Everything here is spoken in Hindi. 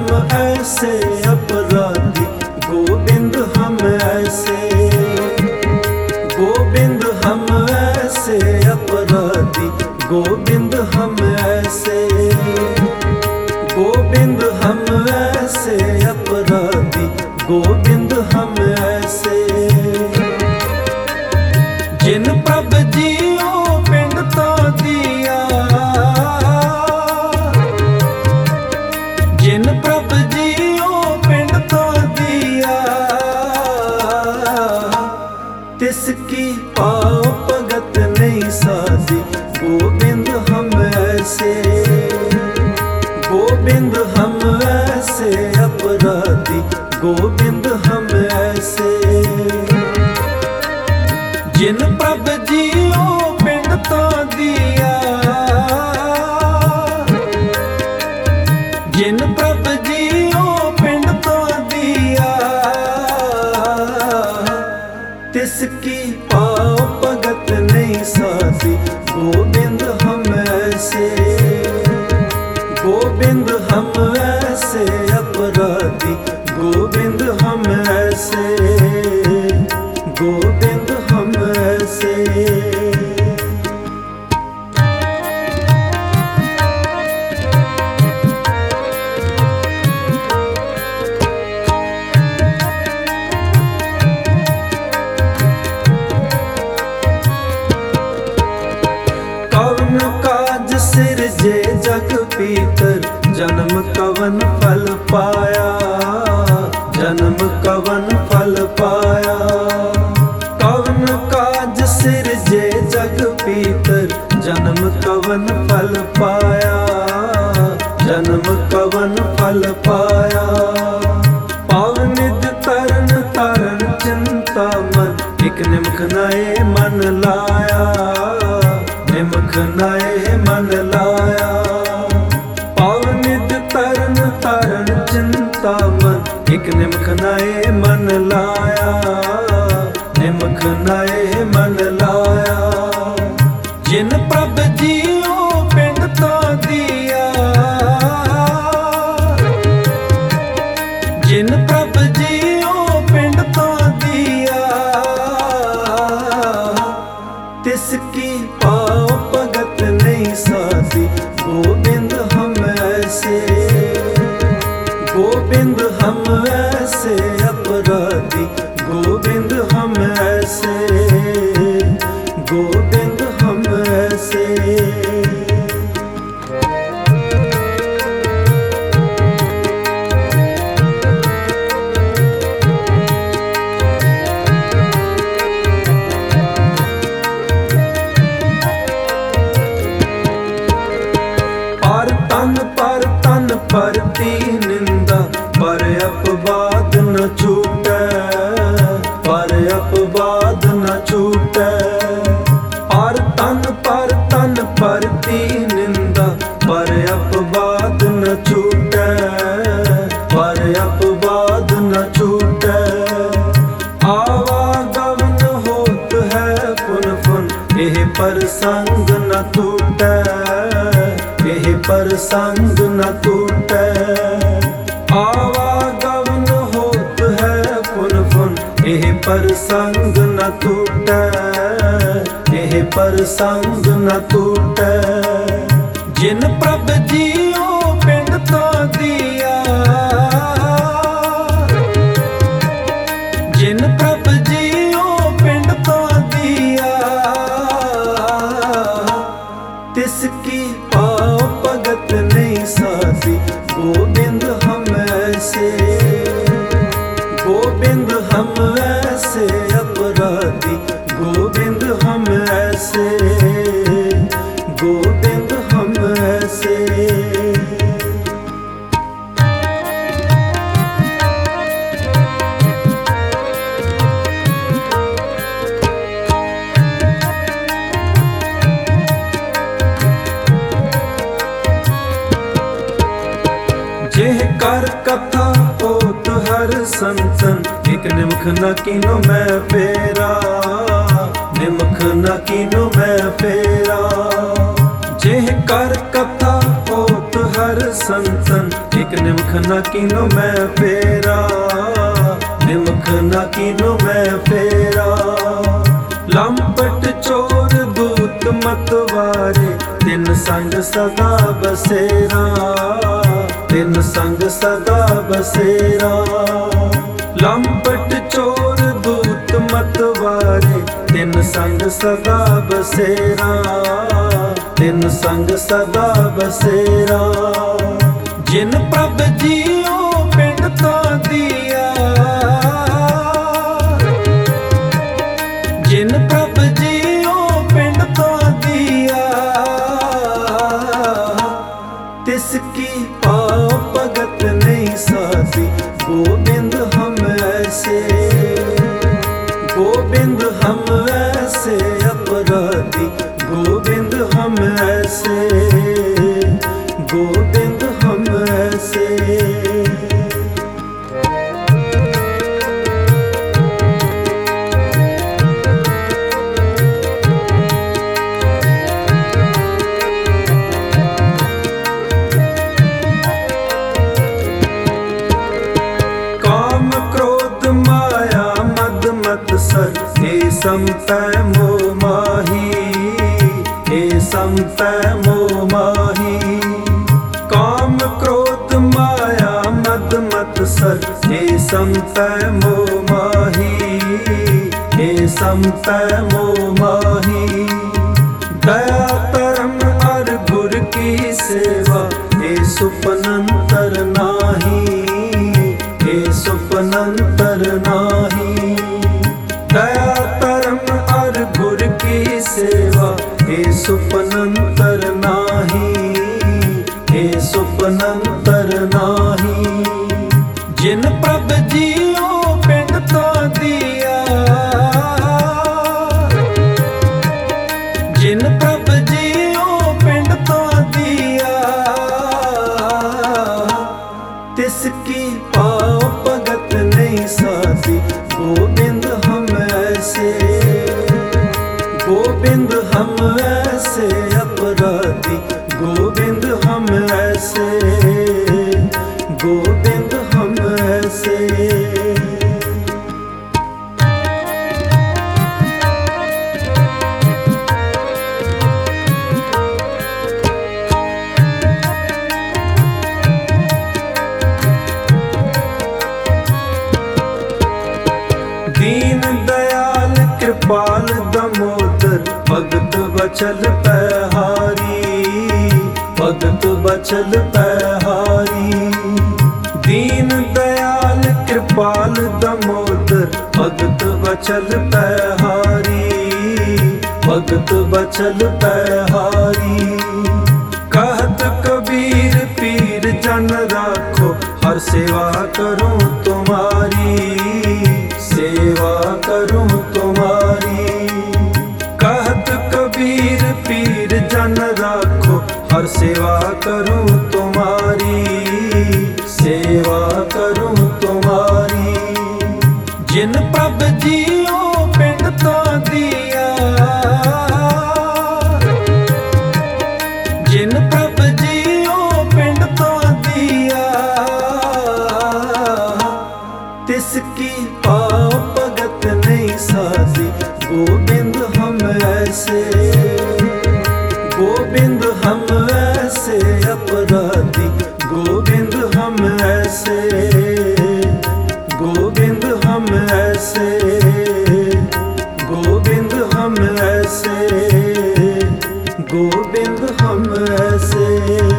ऐसे अपराधी, गोविंद हम ऐसे, गोविंद हम ऐसे अपराधी, गोविंद हम ऐसे, गोविंद हम ऐसे अपराधी, गोविंद हम ऐसे। जिन प्रभ जियो पिंड तो दिया, जिन प्रभ जियो पिंड तो दिया, तिसकी पाओ भगत नहीं साधी, गोविंद हम ऐसे, गोविंद हम ऐसे अपराधी, गोविंद हम ऐसे। जिन प्रभ जियो पिंड तो दिया, जिन प्रभ जियो पिंड तो दिया, तिसकी पाओ भगत नहीं साधी, गोविंद हम ऐसे, गोविंद हम ऐसे अपराधी, गोविंद हम ऐसे, गोविंद हम ऐसे। कवन काज सिरजे जग पीतर, जन्म कवन फल पाया, जन्म कवन फल पाया। कवन काज सिरजे जग पीतर, जन्म कवन फल पाया, जन्म कवन फल पाया। पावनिध तरन तारण चिंता मन, एक निमख नए मन लाया, निमख नए मन लाया। पावनिध तरन तारण चिंता मन, एक निमख नए मन लाया, निमख नए मन लाया। जिन प्रभ जियो पिंड तो दिया, जिन प्रभ जियो पिंड तो दिया, तिसकी पाओ भगत नहीं साधी, गोविंद हम ऐसे, गोविंद हम ऐसे अपराधी, गोविंद हम ऐसे, गोविंद हम ऐसे। परती निंदा, पर अपवाद न छूटे, पर अपवाद न छूटे। पर तन परती निंदा, पर अपवाद न छूटे, पर अपवाद न छूटे। आवागमन होत है पुन पुन, एह प्रसंग न टूटे, एह प्रसंग न टूटे। आवागमन होत है पुन पुन, एह प्रसंग न टूटे, एह प्रसंग न टूटे। जिन प्रभ जियो पिंड तो दिया, जिन प्रभ जियो पिंड तो दिया, तिसकी पाओ भगत नहीं साधी, गोविंद हम ऐसे, गोविंद हम ऐसे अपराधी, गोविंद हम ऐसे, गोविंद हम ऐसे। जेह कर कथा होत हर संतन, एक निमख न कीनो मैं फेरा, निमख न कीनो मैं फेरा। जेह कर कथा होत हर कर संतन, एक निमख न कीनो मैं फेरा, निमख न कीनो मैं फेरा। लंपट चोर दूत मतवारे, तिन संग सदा बसेरा, तिन संग सदा बसेरा। लंपट चोर दूत मतवारे, तिन संग सदा बसेरा, तिन संग सदा बसेरा। जिन प्रभ जियो पिंड तो दिया, जिन प्रभ जियो पिंड तो दिया, तिसकी पाव भगत नहीं साधी। गोविंद हम ऐसे, गोविंद हम ऐसे अपराधी, गोविंद हम ऐसे, गोविंद हम ऐसे। काम क्रोध माया मद मत्सर, हे संपै मोह माही, हे संपै मोह माही। काम क्रोध माया मद मत्सर, हे संपै मोह माही, हे संपै मोह माही। दया धर्म अर गुर की सेवा, हे सुपनंतर नाही, हे सुपनंतर नाही। दया धर्म अर गुर की सेवा, हे सुपनंतर नाही, हे सुपनंतर नाही। जिन प्रभ जियो पिंड तो दिया, जिन प्रभ जियो पिंड तो दिया, तिसकी पाव भगत नहीं साधी। गोविंद हम ऐसे, गोविंद हम ऐसे अपराधी, गोविंद हम ऐसे, गोविंद हम ऐसे। दीन दयाल कृपाल दामोदर, भगत बचल पहारी, भगत बचल पहारी। दीन दयाल कृपाल दामोदर, भगत बचल पहारी, भगत बचल पहारी। कहत कबीर पीर जन राखो, हर सेवा करूं तुम्हारी, सेवा करूं तुम्हारी। कहत कबीर पीर जन राखो, हर सेवा करूं तुम्हारी, सेवा करूं तुम्हारी। जिन प्रभ जियो पिंड तो दिया, जिन प्रभ जियो पिंड तो दिया, तिसकी पाव भगत नहीं साधी। गोविंद हम ऐसे, गोविंद हम ऐसे अपराधी, गोविंद हम ऐसे, गोविंद हम ऐसे, गोविंद हम ऐसे, गोविंद हम ऐसे।